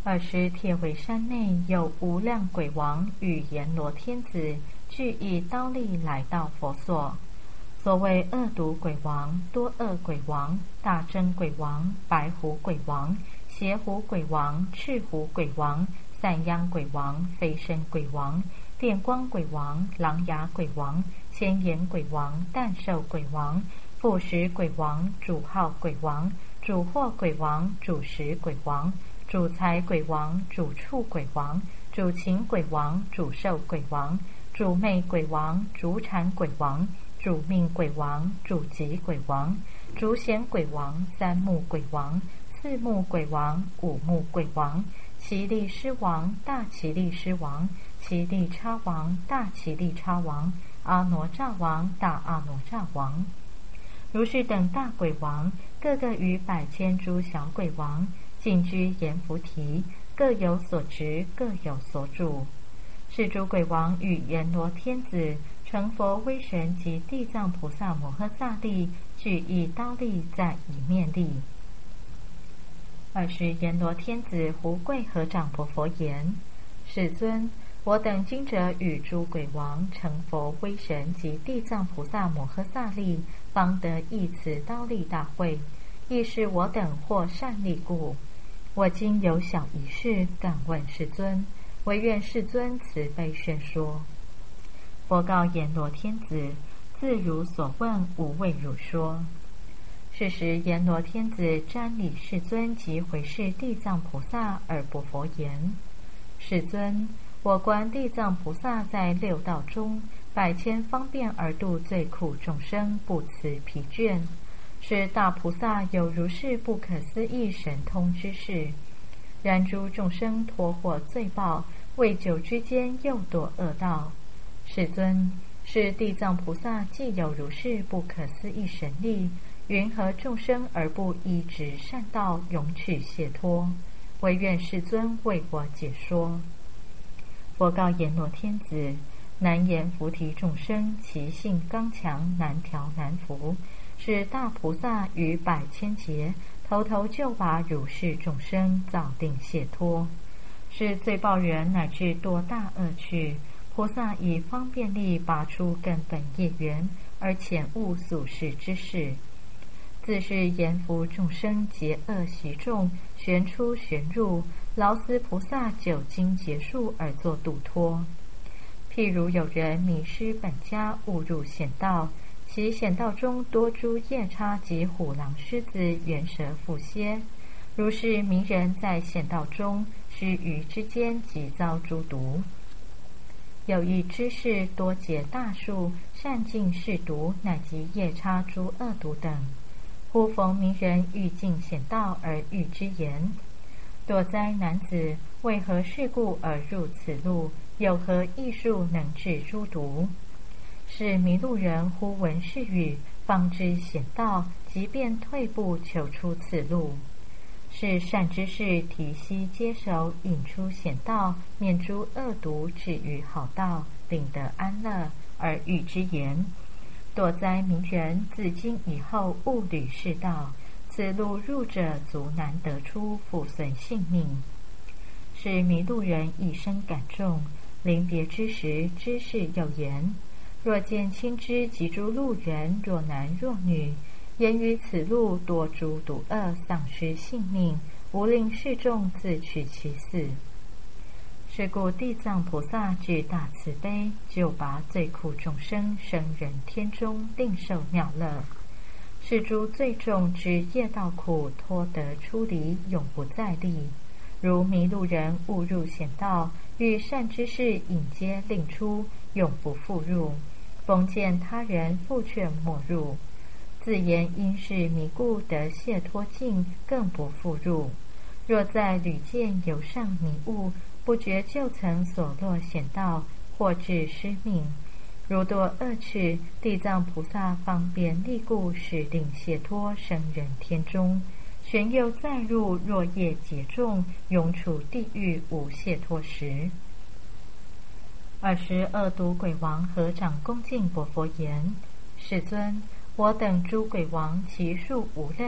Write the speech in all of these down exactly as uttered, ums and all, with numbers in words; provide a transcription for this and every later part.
尔时铁围山内有无量鬼王与阎罗天子俱以刀力来到佛所。所谓恶毒鬼王、多恶鬼王、大真鬼王、白虎鬼王、邪虎鬼王、赤虎鬼王、散殃鬼王、飞身鬼王、电光鬼王、狼牙鬼王、千眼鬼王、诞兽鬼王、腐蚀鬼王、主号鬼王、主祸鬼王、主食鬼王、主财鬼王、主畜鬼王、主禽鬼王、主兽鬼王、主魅鬼王、主产鬼王、主命鬼王、主疾鬼王、主显鬼王、三目鬼王、四目鬼王、五目鬼王、奇力狮王、大奇力狮王、奇力叉王、大奇力叉王、阿哪吒王、大阿哪吒王。如是等大鬼王，各个与百千诸小鬼王尽居阎浮提，各有所职，各有所主。是诸鬼王与阎罗天子成佛威神及地藏菩萨摩诃萨力，俱以刀力在一面立。尔时阎罗天子胡跪合掌婆佛言：世尊，我等今者与诸鬼王成佛威神及地藏菩萨摩诃萨力，方得诣此刀力大会，亦是我等获善利故。我今有小一事，敢问世尊，唯愿世尊慈悲宣说。佛告阎罗天子：自如所问，无畏汝说。是时阎罗天子瞻礼世尊及回视地藏菩萨，而不佛言：世尊，我观地藏菩萨在六道中，百千方便而度罪苦众生，不辞疲倦。是大菩萨有如是不可思议神通之事。然诸众生脱获罪报，未久之间又堕恶道。世尊，是地藏菩萨既有如是不可思议神力，云何众生而不依直善道，永取解脱？唯愿世尊为我解说。佛告阎罗天子：难言菩提众生，其性刚强，难调难服。是大菩萨于百千劫，头头就把如是众生早定解脱。是罪报人乃至堕大恶趣，菩萨以方便力拔出根本业缘，而遣悟宿世之事。自是阎浮众生结恶习众，旋出旋入，劳斯菩萨久经结束而作度脱。譬如有人迷失本家，误入险道，其险道中多诸夜叉及虎狼狮子猿蛇蝮蝎，如是迷人在险道中，须臾之间即遭诸毒。有一知士多结大树，善尽是毒，乃及夜叉诸恶毒等。忽逢迷人欲尽险道而欲之言：堕灾男子，为何事故而入此路？有何异术能治诸毒？是迷路人忽闻是语，方知险道，即便退步求出此路。是善知识提膝接手，引出险道，免诸恶毒，止于好道，领得安乐，而欲之言：堕灾迷人，自今以后勿履是道，此路入者足难得出，复损性命。是迷路人一生感重，临别之时，知识又言：若见亲之及诸路人，若男若女，言于此路多诸毒恶，丧失性命，无令示众自取其死。是故地藏菩萨具大慈悲，救拔罪苦众生，生人天中，令受妙乐。是诸罪重之业道苦，脱得出离，永不再历。如迷路人误入险道，遇善知识引接令出，永不复入。逢见他人复劝莫入，自言因是迷故得解脱境，更不复入。若在屡见有上迷雾，不觉就曾所落险道，或致失命。如堕恶趣，地藏菩萨方便力故，使令解脱，生人天中。旋又再入，若业结重，永处地狱，无解脱时。尔时恶毒鬼王合掌恭敬薄佛言：世尊，我等诸鬼王其数无量，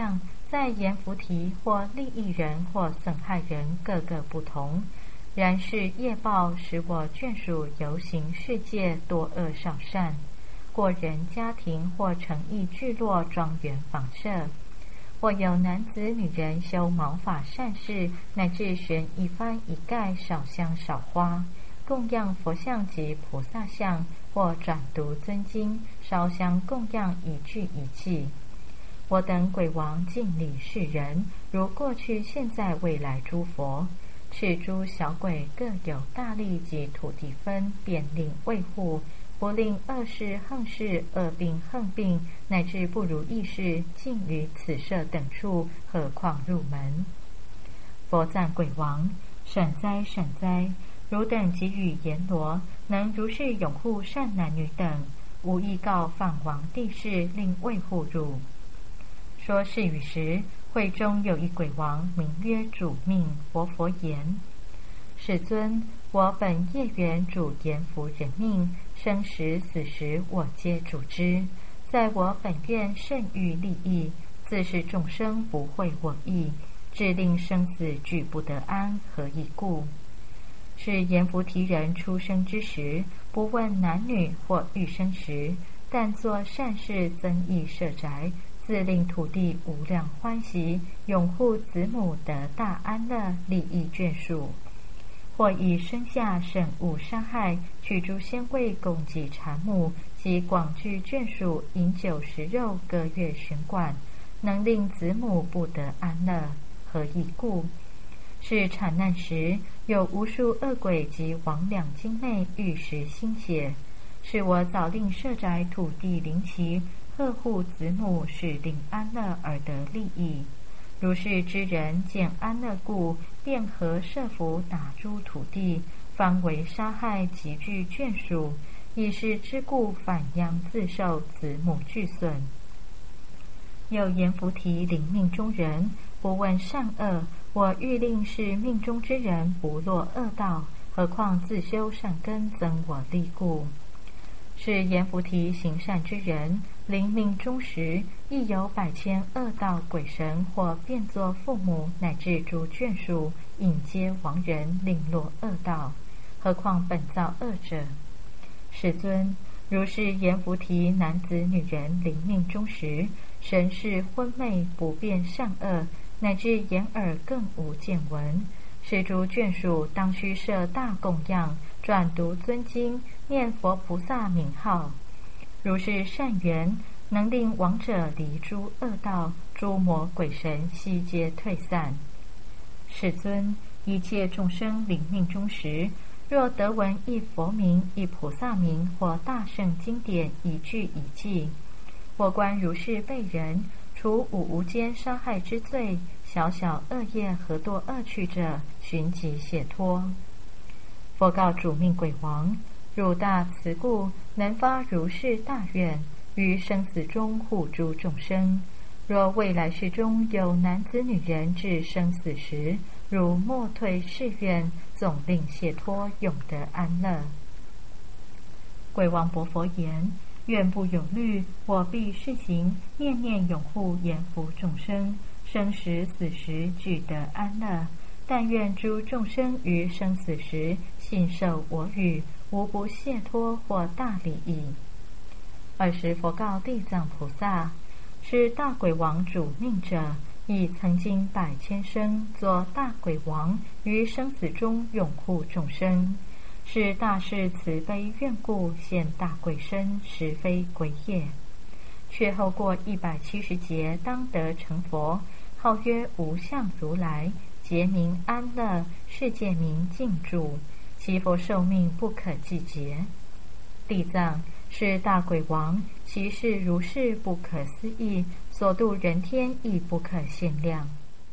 在阎浮提或利益人或损害人各个不同，然是业报使我眷属游行世界多恶少善，过人家庭或城邑聚落庄园房舍，或有男子女人修毛发善事，乃至悬一幡一盖少香少花，供养佛像及菩萨像，或转读尊经烧香供养一具一器。我等鬼王敬礼世人，如过去现在未来诸佛，此诸小鬼各有大力及土地分，便令卫护，不令恶事横事恶病横病乃至不如意事尽于此舍等处，何况入门。佛赞鬼王：善哉善哉！汝等给予阎罗，能如是拥护善男女等，无意告放王地事，令卫护汝。说是语时，会中有一鬼王，名曰主命。活佛言：世尊，我本业缘主阎浮人命，生时死时我皆主之。在我本愿甚欲利益，自是众生不会我意，致令生死俱不得安，何以故？是阎浮提人出生之时，不问男女或欲生时，但作善事，增益舍宅，自令土地无量欢喜，拥护子母得大安乐，利益眷属。或以生下审恶杀害，取诸鲜味供给禅母，及广聚眷属，饮酒食肉，歌乐弦管，能令子母不得安乐，何以故？是产难时，有无数恶鬼及魍魉精魅欲食心血，是我早令舍宅土地灵其，呵护子母，使令安乐而得利益。如是之人见安乐故，便合设伏打诸土地，方为杀害，极具眷属，以是之故，反殃自受，子母俱损。有阎浮提临命中人，不问善恶，我欲令是命中之人不落恶道，何况自修善根，增我利故。是阎浮提行善之人，临命终时，亦有百千恶道鬼神，或变作父母，乃至诸眷属，引接亡人，令落恶道，何况本造恶者？世尊，如是阎浮提男子女人临命终时，神识昏昧，不辨善恶，乃至眼耳更无见闻，是诸眷属当须设大供养，转读尊经，念佛菩萨名号。如是善缘，能令亡者离诸恶道，诸魔鬼神悉皆退散。世尊，一切众生临命终时，若得闻一佛名、一菩萨名，或大圣经典一句一记，我观如是辈人，除五无间杀害之罪，小小恶业何堕恶趣者，寻即解脱。佛告主命鬼王：汝大慈故，能发如是大愿，于生死中护诸众生。若未来世中有男子女人至生死时，汝莫退誓愿，总令解脱，永得安乐。鬼王薄佛言：愿不有虑，我必施行，念念拥护阎浮众生，生时死时俱得安乐。但愿诸众生于生死时，信受我语，无不解脱或大利益。尔时佛告地藏菩萨：是大鬼王主命者，亦曾经百千生作大鬼王，于生死中拥护众生，是大士慈悲愿故，现大鬼身，实非鬼也。却后过一百七十劫，当得成佛，号曰无相如来，劫名安乐，世界名净住，其佛寿命不可计劫。地藏：是大鬼王，其事如是不可思议，所度人天亦不可限量。